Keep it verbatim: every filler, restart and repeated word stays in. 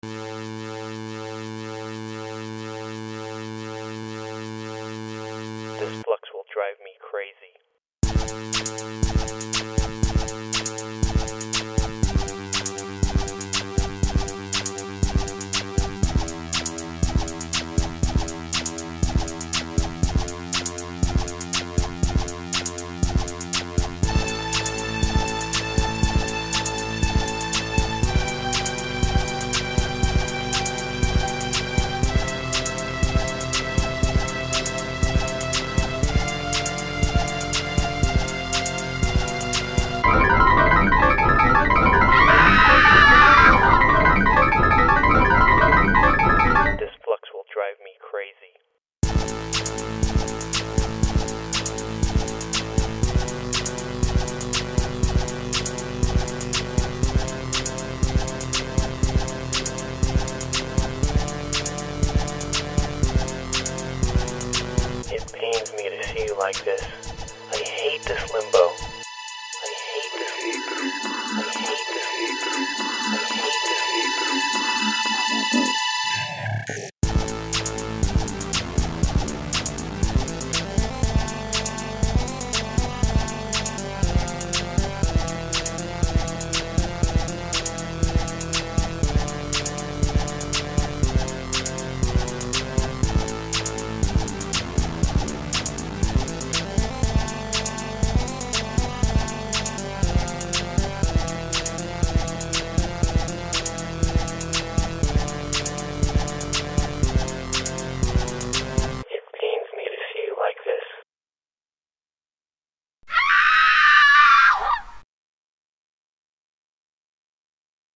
This flux will drive me crazy. This flux will drive me crazy. It pains me to see you like this.